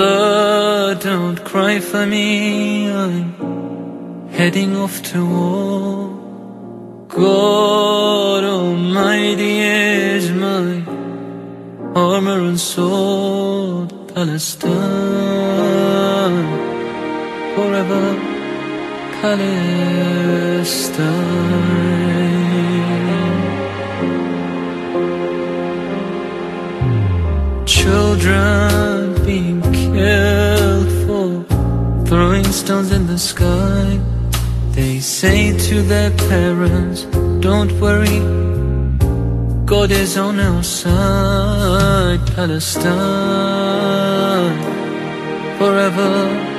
Mother, don't cry for me, I'm heading off to war. God Almighty is my armor and sword. Palestine, forever Palestine. Children being killed for throwing stones in the sky. They say to their parents, don't worry, God is on our side. Palestine, forever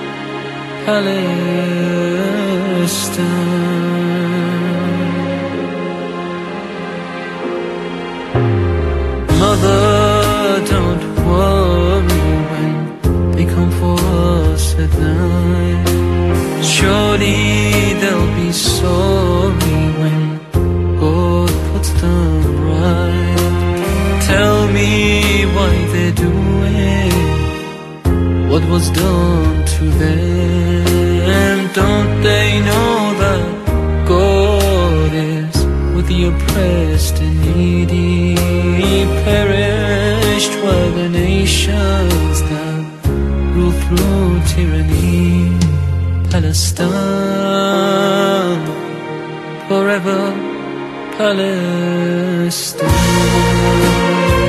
Palestine. Mother, don't worry when they come for us at night. Surely they'll be sorry when God puts them right. Tell me why they're doing what was done to them. Don't they know that God is with the oppressed and needy? Perished were the nations that rule through tyranny. Palestine, forever Palestine.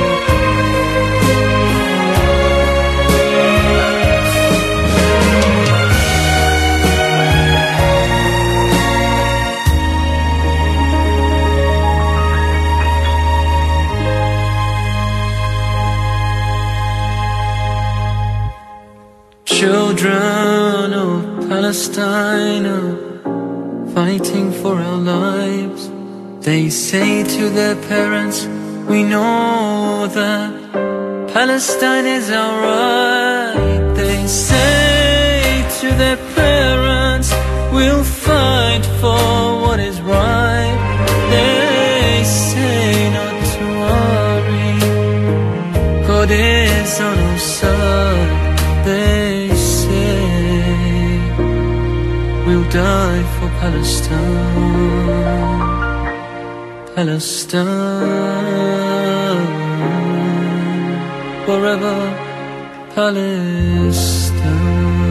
Children of Palestine are fighting for our lives. They say to their parents, we know that Palestine is our right. They say to their parents, we'll fight for what is right. They say not to worry, God is on our side. They say we'll die for Palestine. Palestine, forever Palestine.